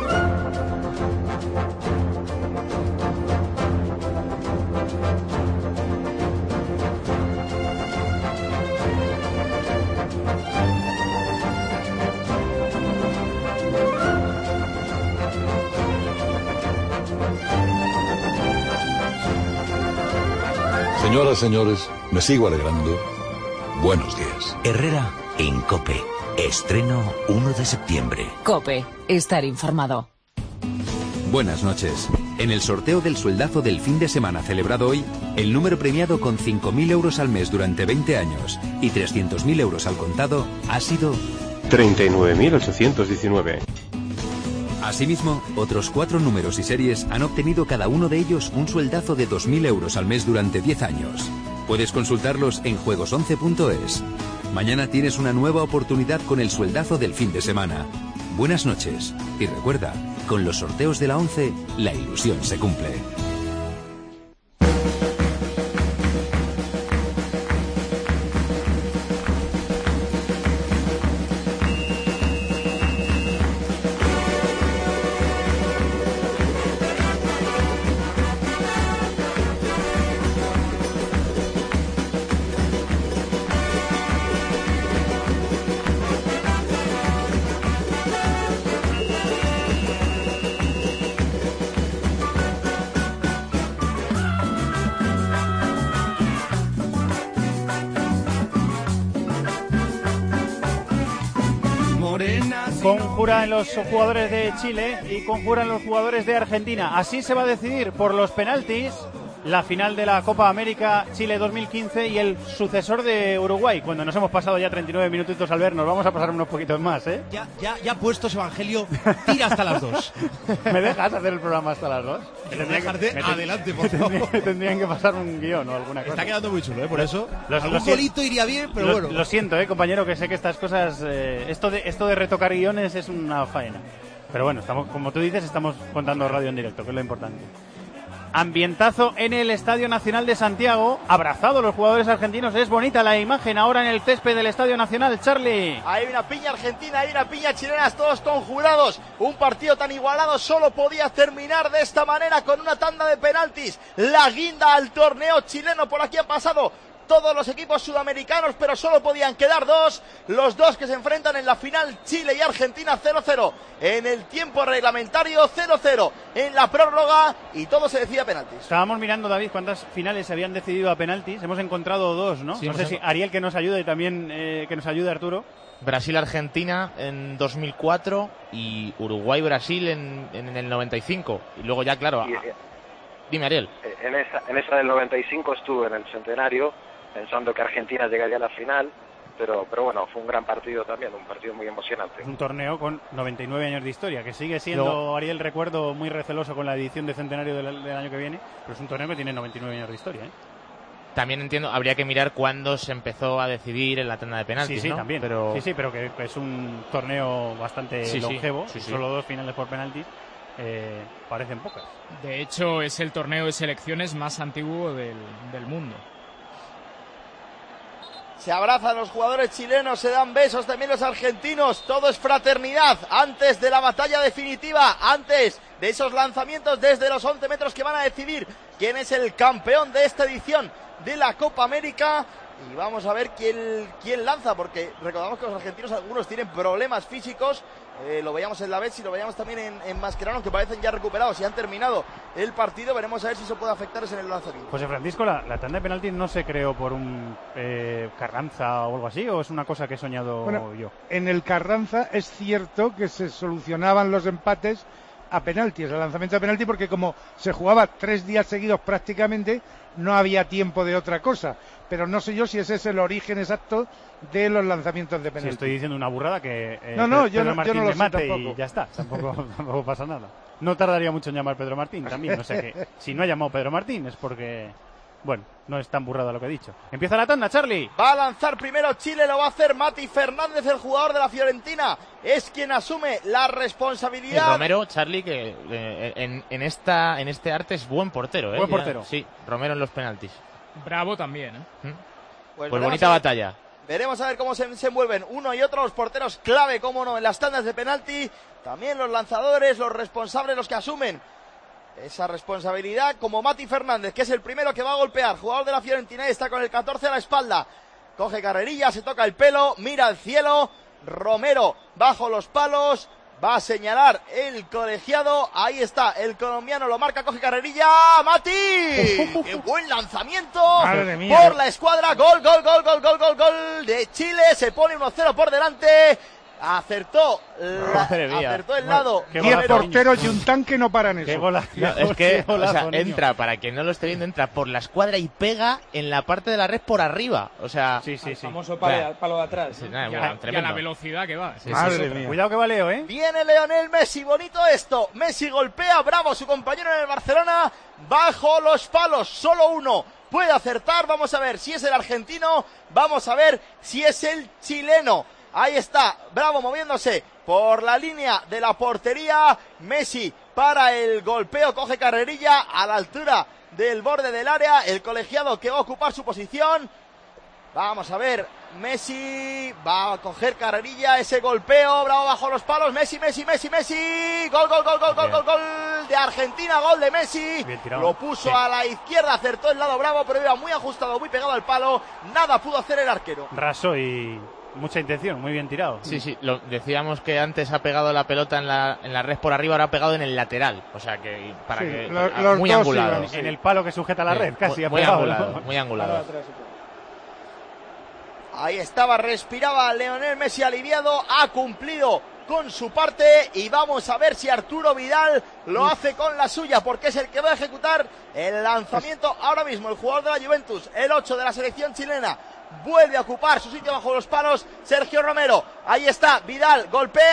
Señoras, señores, me sigo alegrando. Buenos días. Herrera en COPE. Estreno uno de septiembre. Cope, estar informado. Buenas noches. En el sorteo del sueldazo del fin de semana celebrado hoy, el número premiado con cinco mil euros al mes durante veinte años y trescientos mil euros al contado ha sido treinta y nueve mil ochocientos diecinueve. Asimismo, otros cuatro números y series han obtenido cada uno de ellos un sueldazo de dos mil euros al mes durante diez años. Puedes consultarlos en juegos once punto es. Mañana tienes una nueva oportunidad con el sueldazo del fin de semana. Buenas noches. Y recuerda, con los sorteos de la once, la ilusión se cumple. Conjura en los jugadores de Chile y conjura en los jugadores de Argentina. Así se va a decidir por los penaltis la final de la Copa América Chile dos mil quince y el sucesor de Uruguay. Cuando nos hemos pasado ya treinta y nueve minutitos al ver, nos vamos a pasar unos poquitos más, ¿eh? Ya, ya, ya puestos Evangelio, tira hasta las dos. ¿Me dejas hacer el programa hasta las dos? Me tendría que, me adelante, por me favor. tendría, me tendrían que pasar un guión o alguna cosa. Está quedando muy chulo, ¿eh? Por eso. Los, Algún lo golito iría bien, pero lo, bueno. Lo siento, ¿eh, compañero? Que sé que estas cosas... Eh, esto, de, esto de retocar guiones es una faena. Pero bueno, estamos, como tú dices, estamos contando radio en directo, que es lo importante. Ambientazo en el Estadio Nacional de Santiago, abrazados los jugadores argentinos, es bonita la imagen ahora en el césped del Estadio Nacional, Charlie. Hay una piña argentina, hay una piña chilena, todos conjurados, un partido tan igualado solo podía terminar de esta manera con una tanda de penaltis, la guinda al torneo chileno. Por aquí han pasado todos los equipos sudamericanos, pero solo podían quedar dos, los dos que se enfrentan en la final, Chile y Argentina. Cero cero en el tiempo reglamentario, cero cero en la prórroga, y todo se decía a penaltis. Estábamos mirando, David, cuántas finales se habían decidido a penaltis. Hemos encontrado dos, ¿no? Sí, no sé si Ariel que nos ayude y también eh, que nos ayude Arturo. Brasil-Argentina en dos mil cuatro y Uruguay-Brasil en, en el noventa y cinco. Y luego ya, claro... Y, a... Dime, Ariel. En esa, en esa del noventa y cinco estuve en el centenario, pensando que Argentina llegaría a la final, pero, pero bueno, fue un gran partido también, un partido muy emocionante. Un torneo con noventa y nueve años de historia, que sigue siendo, Luego, Ariel, recuerdo, muy receloso con la edición de centenario del, del año que viene, pero es un torneo que tiene noventa y nueve años de historia, ¿eh? También entiendo, habría que mirar cuándo se empezó a decidir en la tanda de penaltis, sí, sí, ¿no? también. Pero... Sí, sí, pero que, que es un torneo bastante sí, longevo, sí, sí, sí. Solo dos finales por penaltis, eh, parecen pocas. De hecho, es el torneo de selecciones más antiguo del, del mundo. Se abrazan los jugadores chilenos, se dan besos también los argentinos, todo es fraternidad antes de la batalla definitiva, antes de esos lanzamientos desde los once metros que van a decidir quién es el campeón de esta edición de la Copa América. Y vamos a ver quién, quién lanza, porque recordamos que los argentinos algunos tienen problemas físicos, eh, lo veíamos en la vez y lo veíamos también en, en Mascherano, que parecen ya recuperados y han terminado el partido. Veremos a ver si eso puede afectarles en el lanzamiento. José Francisco, la, la tanda de penaltis no se creó por un eh, Carranza o algo así, ¿o es una cosa que he soñado bueno, yo? En el Carranza es cierto que se solucionaban los empates a penaltis, el lanzamiento de penalti, porque como se jugaba tres días seguidos prácticamente, no había tiempo de otra cosa. Pero no sé yo si ese es el origen exacto de los lanzamientos de penalti. Sí, estoy diciendo una burrada que eh, no, no, Pedro yo no, Martín yo no lo me sé mate tampoco. Y ya está, tampoco, tampoco pasa nada. No tardaría mucho en llamar Pedro Martín también, o sea que si no ha llamado Pedro Martín es porque, bueno, no es tan burrada lo que he dicho. Empieza la tanda, Charlie. Va a lanzar primero Chile, lo va a hacer Mati Fernández, el jugador de la Fiorentina, es quien asume la responsabilidad. Y Romero, Charlie, que eh, en, en, esta, en este arte es buen portero, ¿eh? Buen portero. Ya, sí, Romero en los penaltis. Bravo también, ¿eh? ¿Mm? Pues, pues bonita a ver, batalla. Veremos a ver cómo se, se envuelven uno y otro, los porteros clave, cómo no, en las tandas de penalti, también los lanzadores, los responsables, los que asumen esa responsabilidad, como Mati Fernández, que es el primero que va a golpear, jugador de la Fiorentina, y está con el catorce a la espalda, coge carrerilla, se toca el pelo, mira al cielo, Romero bajo los palos, va a señalar el colegiado, ahí está, el colombiano lo marca, coge carrerilla, ¡Mati! ¡Qué buen lanzamiento! Madre mía. Por la escuadra, gol, gol, gol, gol, gol, gol, gol de Chile, se pone uno cero por delante, acertó, la, acertó el lado. Diez porteros y un tanque no paran eso. Qué gola, No, es que, qué golazo, o sea, niño. entra, para quien no lo esté viendo, entra por la escuadra y pega en la parte de la red por arriba. O sea, sí, sí, El sí. famoso palo, Vea. palo de atrás. Sí, ¿no? nada, Y a, bueno, y a tremendo. la velocidad que va. Sí, Madre sí, sí. mía. Cuidado que va Leo, ¿eh? Viene Leonel Messi, bonito esto. Messi golpea, bravo su compañero en el Barcelona, bajo los palos, solo uno puede acertar. Vamos a ver si es el argentino, vamos a ver si es el chileno. Ahí está, Bravo moviéndose por la línea de la portería. Messi para el golpeo, coge carrerilla a la altura del borde del área. El colegiado que va a ocupar su posición. Vamos a ver, Messi va a coger carrerilla, ese golpeo, Bravo bajo los palos, Messi, Messi, Messi, Messi, gol, gol, gol, gol, gol, gol, gol de Argentina, gol de Messi, lo puso sí. a la izquierda, acertó el lado Bravo, pero iba muy ajustado, muy pegado al palo, nada pudo hacer el arquero. Raso y mucha intención, muy bien tirado. Sí, sí, lo, decíamos que antes ha pegado la pelota en la, en la red por arriba, ahora ha pegado en el lateral, o sea que para Sí, que los- a- los muy dos angulado. iban, sí. En el palo que sujeta la Sí, red, casi muy, ha muy pegado, angulado, ¿no? muy Palo de angulado. atrás, sí. Ahí estaba, respiraba Leonel Messi aliviado, ha cumplido con su parte y vamos a ver si Arturo Vidal lo hace con la suya, porque es el que va a ejecutar el lanzamiento ahora mismo. El jugador de la Juventus, el ocho de la selección chilena, vuelve a ocupar su sitio bajo los palos. Sergio Romero, ahí está, Vidal,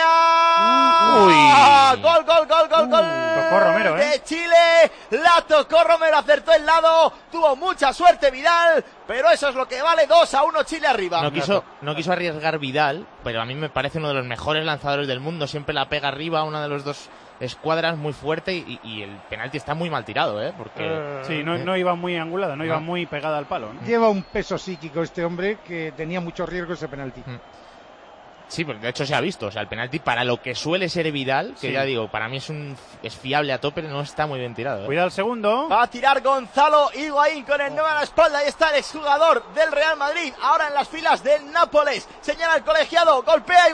golpea. Uy. Gol, gol, gol, gol, Uh, gol tocó Romero, ¿eh? de Chile. La tocó Romero, acertó el lado, tuvo mucha suerte Vidal, pero eso es lo que vale. Dos a uno Chile arriba. No quiso, no quiso arriesgar Vidal, pero a mí me parece uno de los mejores lanzadores del mundo. Siempre la pega arriba, una de los dos escuadras muy fuerte y, y el penalti está muy mal tirado, ¿eh? Porque Sí, no, eh, no iba muy angulada, no iba No. muy pegada al palo, ¿no? Lleva un peso psíquico este hombre que tenía mucho riesgo ese penalti. Sí, porque de hecho se ha visto, o sea, el penalti para lo que suele ser Vidal, que Sí. ya digo, para mí es un es fiable a tope, no está muy bien tirado, ¿eh? Cuidado el segundo. Va a tirar Gonzalo Higuaín con el nueve a la espalda. Ahí está el exjugador del Real Madrid, ahora en las filas del Nápoles. Señala el colegiado, golpea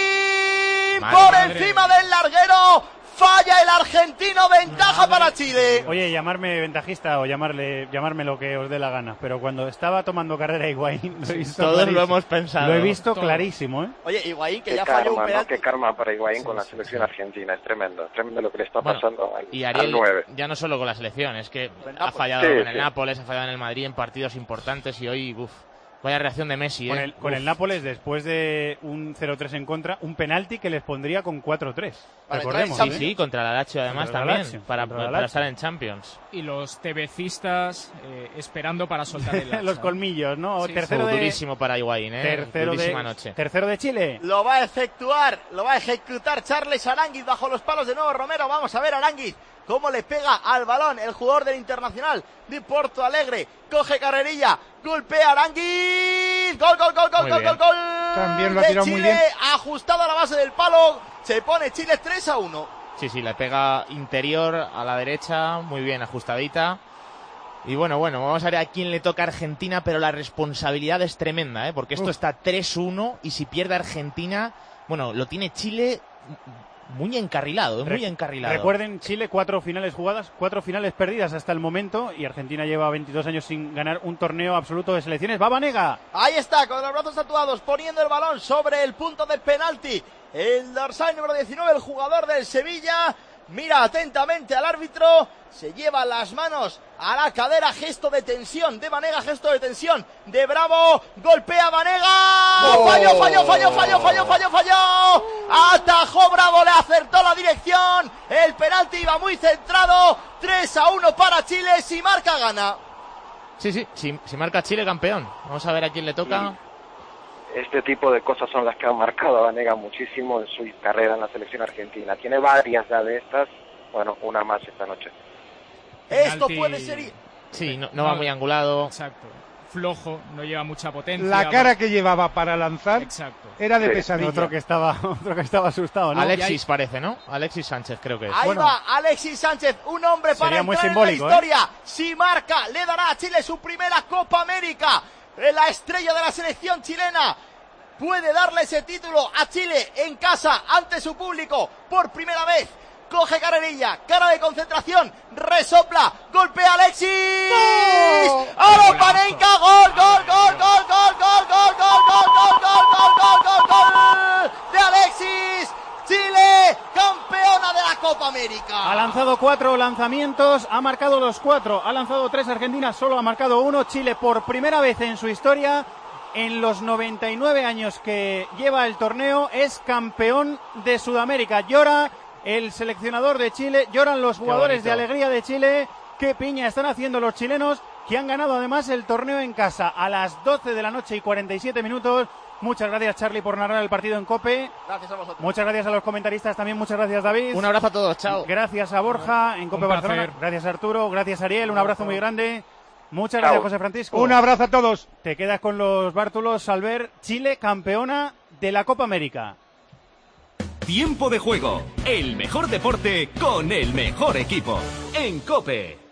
Higuaín Madre, por madre. encima del larguero. Falla el argentino, ventaja para Chile. Oye, llamarme ventajista o llamarle, llamarme lo que os dé la gana, pero cuando estaba tomando carrera Higuaín, lo he visto Todos clarísimo. lo hemos pensado. Lo he visto Todos. clarísimo, ¿eh? Oye, Higuaín que Qué ya falló un karma, ¿no? penalti. Qué karma para Higuaín con la selección argentina. Es tremendo, es tremendo lo que le está Bueno, pasando al, Y al Ariel, nueve. ya no solo con la selección, es que ha fallado Sí, en el sí. Nápoles, ha fallado en el Madrid en partidos importantes y hoy, uff, vaya reacción de Messi, Con ¿eh? el, con Uf. el Nápoles, después de un cero tres en contra, un penalti que les pondría con cuatro tres. Recordemos. Sí, ¿eh? sí, contra la Lazio además Contra la también, Lazio, para, contra la para Lazio. estar en Champions. Y los tebecistas eh, esperando para soltar el hacha. Los colmillos, ¿no? Sí, tercero Uf, de, durísimo para Higuaín, ¿eh? tercero Durísima de, noche. tercero de Chile. Lo va a efectuar, lo va a ejecutar Charles Aránguiz bajo los palos de nuevo Romero. Vamos a ver Aránguiz cómo le pega al balón el jugador del Internacional de Porto Alegre. Coge carrerilla, golpea Aránguiz. Gol, gol, gol, gol, Muy gol, bien. gol, gol. También lo ha de tirado muy Chile, bien. ajustado a la base del palo. Se pone Chile tres a uno. Sí, sí, le pega interior a la derecha, muy bien ajustadita. Y bueno, bueno, vamos a ver a quién le toca a Argentina, pero la responsabilidad es tremenda, ¿eh? Porque esto Uf. está tres uno y si pierde Argentina, bueno, lo tiene Chile muy encarrilado, ¿eh? muy Re- encarrilado. Recuerden, Chile, cuatro finales jugadas, cuatro finales perdidas hasta el momento, y Argentina lleva veintidós años sin ganar un torneo absoluto de selecciones. ¡Va Vanega! Ahí está, con los brazos tatuados, poniendo el balón sobre el punto de penalti. El dorsal número diecinueve, el jugador del Sevilla, mira atentamente al árbitro, se lleva las manos a la cadera, gesto de tensión de Vanega, gesto de tensión de Bravo, golpea Vanega, Oh. falló, falló, falló, falló, falló, falló, falló, atajó Bravo, le acertó la dirección, el penalti iba muy centrado, tres a uno para Chile, si marca gana. Sí, sí, si, si marca Chile campeón. Vamos a ver a quién le toca. Este tipo de cosas son las que han marcado a Vanega muchísimo en su carrera en la selección argentina. Tiene varias ya de estas, bueno, una más esta noche. Esto Penalti- puede ser... Sí, no, no va muy angulado. Exacto. Flojo, no lleva mucha potencia. La cara que llevaba para lanzar Exacto. era de Sí. pesadilla. Otro que estaba, otro que estaba asustado, ¿no? Alexis parece, ¿no? Alexis Sánchez creo que es. Ahí Bueno. va Alexis Sánchez, un hombre para Sería muy entrar simbólico, en la historia. Si marca, le dará a Chile su primera Copa América. La estrella de la selección chilena puede darle ese título a Chile en casa ante su público por primera vez. Coge carrerilla, cara de concentración, resopla, golpea a Alexis. ¡Aro Panenka! ¡Gol, gol, gol, gol, gol, gol, gol, gol, gol, gol, gol, gol, gol, gol, gol de Alexis! Chile, campeona de la Copa América. Ha lanzado cuatro lanzamientos, ha marcado los cuatro, ha lanzado tres. Argentina solo ha marcado uno. Chile por primera vez en su historia, en los noventa y nueve años que lleva el torneo, es campeón de Sudamérica. Llora el seleccionador de Chile, lloran los jugadores de alegría de Chile. Qué piña están haciendo los chilenos, que han ganado además el torneo en casa a las doce de la noche y cuarenta y siete minutos. Muchas gracias, Charlie, por narrar el partido en COPE. Gracias a vosotros. Muchas gracias a los comentaristas también. Muchas gracias, David. Un abrazo a todos, chao. Gracias a Borja en COPE Un placer. Barcelona. Gracias, Arturo. Gracias, Ariel. Un abrazo muy grande. Muchas Chao. gracias, José Francisco. Un abrazo a todos. Te quedas con los bártulos al ver Chile campeona de la Copa América. Tiempo de juego, el mejor deporte con el mejor equipo. En COPE.